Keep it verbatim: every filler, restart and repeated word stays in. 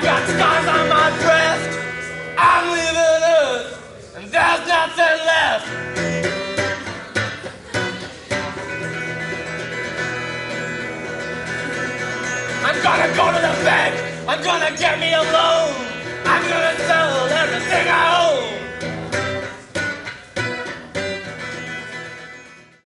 got scars on my breast. I'm leaving Earth, and there's nothing left. I'm gonna go to the bank. I'm gonna get me a loan. I'm gonna sell everything I own.